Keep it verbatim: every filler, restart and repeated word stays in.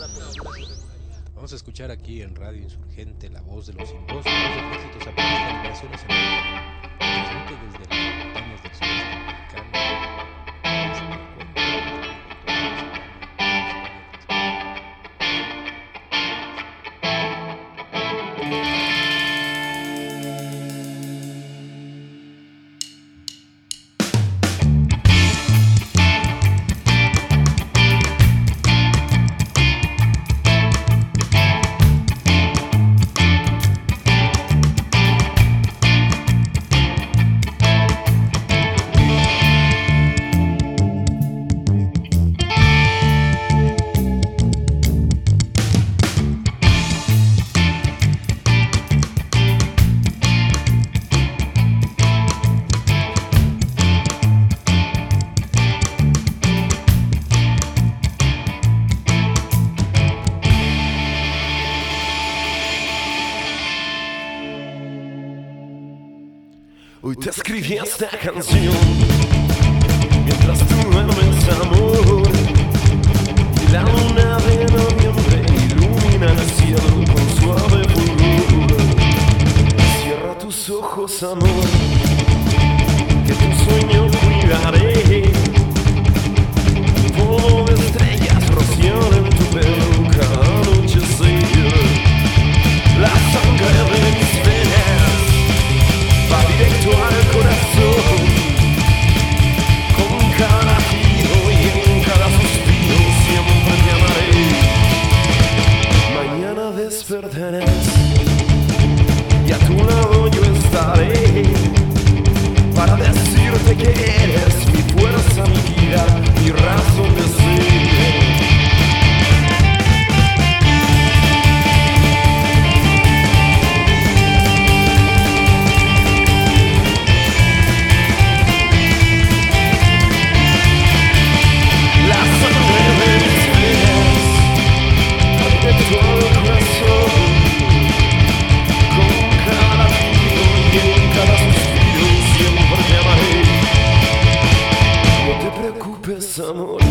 Vamos a escuchar aquí en Radio Insurgente la voz de los sin voz, los ejércitos zapatistas de liberaciones en América. Transmite desde las montañas del sureste mexicano. Hoy te escribí esta canción mientras tú duermes, amor, y la luna de noviembre ilumina el cielo con suave fulgor. Cierra tus ojos, amor, que tu sueño cuidaré. Un polvo de estrellas rocian en tu pelo cada anochecer. La sangre de mis venas va directo al corazón, con cada giro y en cada suspiro siempre te amaré. Mañana despertarás y a tu lado yo estaré para decirte que eres mi fuerza, mi vida, mi razón de ser. Amor,